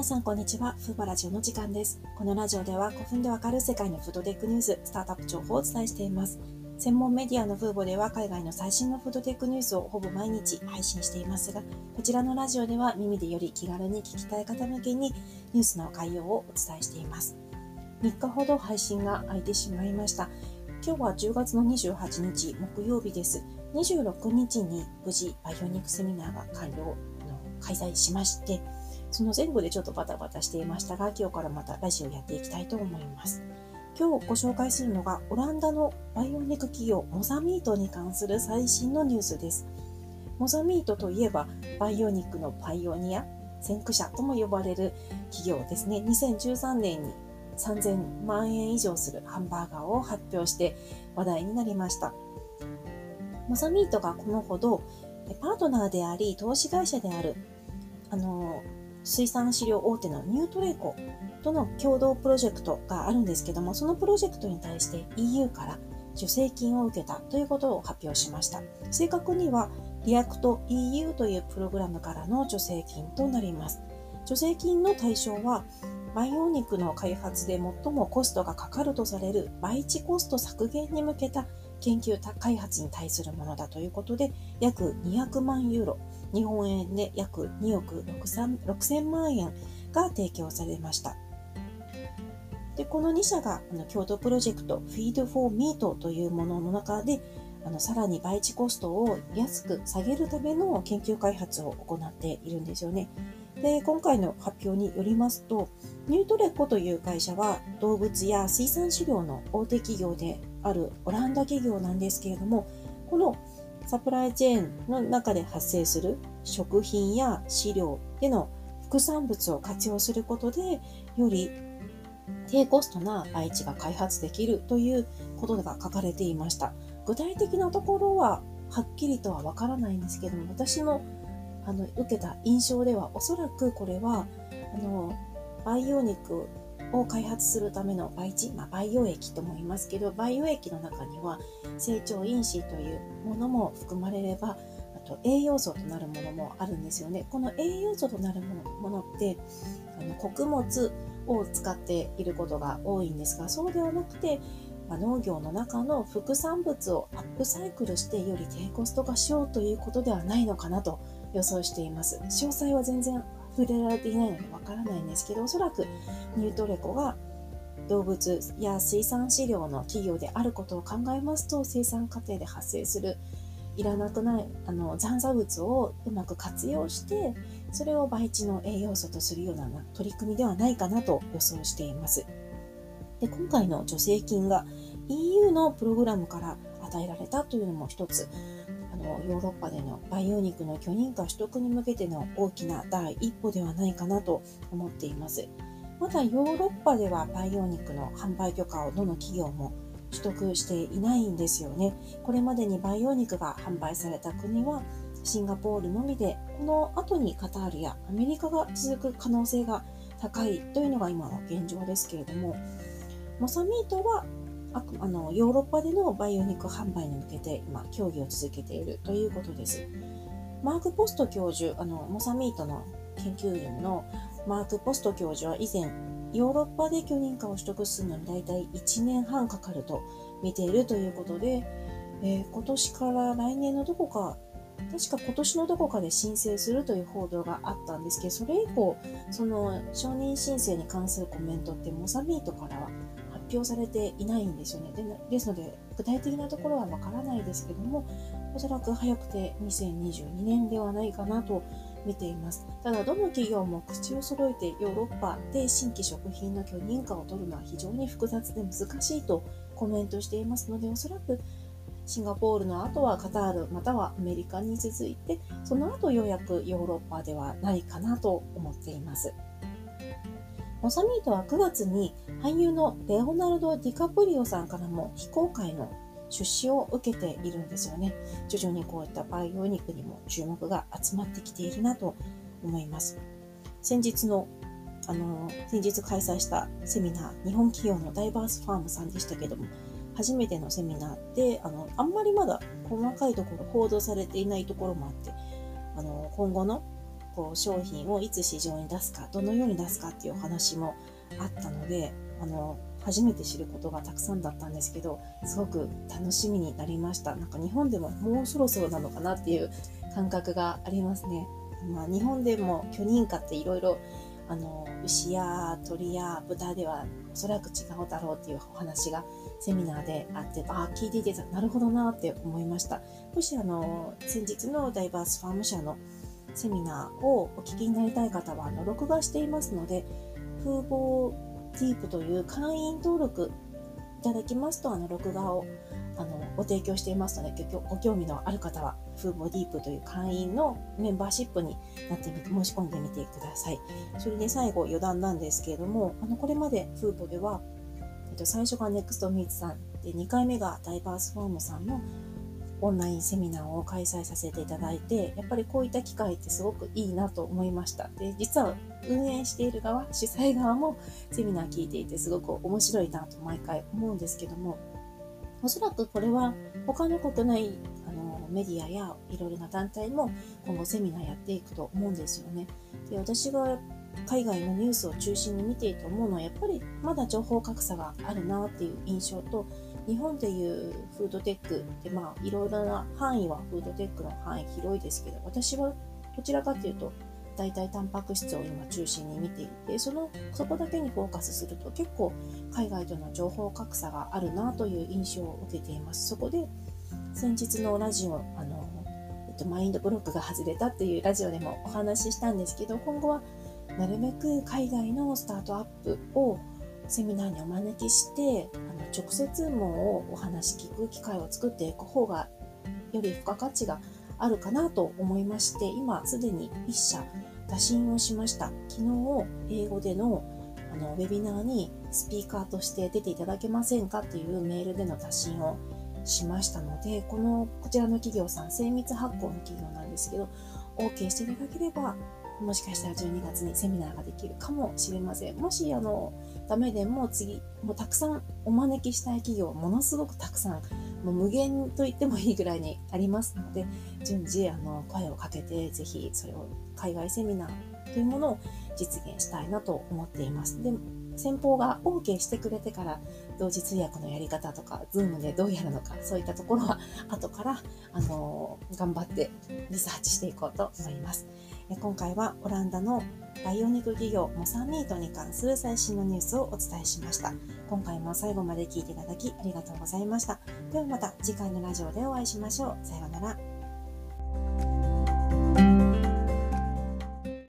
さんこんにちは。フーバラジオの時間です。このラジオでは5分でわかる世界のフードテックニュース、スタートアップ情報をお伝えしています。専門メディアのフーボでは海外の最新のフードテックニュースをほぼ毎日配信していますが、こちらのラジオでは耳でより気軽に聞きたい方向けにニュースの概要をお伝えしています。3日ほど配信が空いてしまいました。今日は10月の28日木曜日です。26日に無事バイオニックセミナーが開催しまして、その前後でちょっとバタバタしていましたが、今日からまたラジオをやっていきたいと思います。今日ご紹介するのがオランダのバイオニック企業モザミートに関する最新のニュースです。モザミートといえばバイオニックのパイオニア、先駆者とも呼ばれる企業ですね。2013年に3000万円以上するハンバーガーを発表して話題になりました。モザミートがこのほどパートナーであり投資会社である水産飼料大手のニュートレコとの共同プロジェクトがあるんですけども、そのプロジェクトに対して EU から助成金を受けたということを発表しました。正確にはリアクト EU というプログラムからの助成金となります。助成金の対象は培養肉の開発で最もコストがかかるとされる培地コスト削減に向けた研究開発に対するものだということで、約200万ユーロ、日本円で約2億6000万円が提供されました。で、この2社が共同プロジェクト Feed for Meat というものの中で、さらに培地コストを安く下げるための研究開発を行っているんですよね。で、今回の発表によりますと、ニュートレコという会社は動物や水産飼料の大手企業であるオランダ企業なんですけれども、このサプライチェーンの中で発生する食品や飼料での副産物を活用することで、より低コストな培地が開発できるということが書かれていました。具体的なところははっきりとはわからないんですけども、私の受けた印象では、おそらくこれは培養肉を開発するための培地、培養液とも言いますけど、培養液の中には成長因子というものも含まれれば、あと栄養素となるものもあるんですよね。この栄養素となるものって穀物を使っていることが多いんですが、そうではなくて、農業の中の副産物をアップサイクルしてより低コスト化しようということではないのかなと予想しています。詳細は全然触れられていないのでわからないんですけど、おそらくニュートレコが動物や水産飼料の企業であることを考えますと、生産過程で発生するいらなくない残差物をうまく活用して、それを培地の栄養素とするような取り組みではないかなと予想しています。で、今回の助成金が EU のプログラムから与えられたというのも一つ、ヨーロッパでの培養肉の許認可取得に向けての大きな第一歩ではないかなと思っています。まだヨーロッパでは培養肉の販売許可をどの企業も取得していないんですよね。これまでに培養肉が販売された国はシンガポールのみで、この後にカタールやアメリカが続く可能性が高いというのが今の現状ですけれども、モザミートはヨーロッパでの培養肉販売に向けて今協議を続けているということです。マーク・ポスト教授、モザミートの研究員のマーク・ポスト教授は以前、ヨーロッパで許認可を取得するのにだいたい1年半かかると見ているということで、今年から来年のどこか、確か今年のどこかで申請するという報道があったんですけど、それ以降、その承認申請に関するコメントってモザミートからは発表されていないんですよね。ですので、具体的なところはわからないですけども、おそらく早くて2022年ではないかなと見ています。ただ、どの企業も口を揃えてヨーロッパで新規食品の許認可を取るのは非常に複雑で難しいとコメントしていますので、おそらくシンガポールの後はカタールまたはアメリカに続いて、その後ようやくヨーロッパではないかなと思っています。モザミートは9月に俳優のレオナルド・ディカプリオさんからも非公開の出資を受けているんですよね。徐々にこういった培養肉にも注目が集まってきているなと思います。先日開催したセミナー、日本企業のダイバースファームさんでしたけども、初めてのセミナーで、あんまりまだ細かいところ報道されていないところもあって、今後のこう商品をいつ市場に出すか、どのように出すかっていうお話もあったので、初めて知ることがたくさんだったんですけど、すごく楽しみになりました。なんか日本でももうそろそろなのかなっていう感覚がありますね。日本でも許認可っていろいろ牛や鳥や豚ではおそらく違うだろうっていうお話がセミナーであって、聞いていてなるほどなって思いました。もし先日のダイバースファーム社のセミナーをお聞きになりたい方は録画していますので、風貌ディープという会員登録いただきますと録画をご提供していますので、ご興味のある方は風貌ディープという会員のメンバーシップになって申し込んでみてください。それで最後余談なんですけれども、これまで風貌では、最初がネクストミーツさんで、2回目がダイバースファームさんのオンラインセミナーを開催させていただいて、やっぱりこういった機会ってすごくいいなと思いました。で、実は運営している側、主催側もセミナー聞いていてすごく面白いなと毎回思うんですけども、おそらくこれは他の国内メディアやいろいろな団体も今後セミナーやっていくと思うんですよね。で、私が海外のニュースを中心に見ていて思うのは、やっぱりまだ情報格差があるなっていう印象と、日本でいうフードテックでいろいろな範囲はフードテックの範囲広いですけど、私はどちらかというと代替タンパク質を今中心に見ていて、そこだけにフォーカスすると結構海外との情報格差があるなという印象を受けています。そこで先日のラジオマインドブロックが外れたっていうラジオでもお話ししたんですけど、今後はなるべく海外のスタートアップをセミナーにお招きして、直接もうお話聞く機会を作っていく方がより付加価値があるかなと思いまして、今すでに1社打診をしました。昨日英語でのウェビナーにスピーカーとして出ていただけませんかっていうメールでの打診をしましたので、こちらの企業さん、精密発酵の企業なんですけど、 OK していただければもしかしたら12月にセミナーができるかもしれません。もしダメでももうたくさんお招きしたい企業ものすごくたくさん、もう無限と言ってもいいぐらいにありますので、順次声をかけて、ぜひそれを海外セミナーというものを実現したいなと思っています。で、先方が OK してくれてから同時通訳のやり方とか Zoom でどうやるのか、そういったところは後から頑張ってリサーチしていこうと思います。今回はオランダのバイオ肉企業モサミートに関する最新のニュースをお伝えしました。今回も最後まで聞いていただきありがとうございました。ではまた次回のラジオでお会いしましょう。さようなら。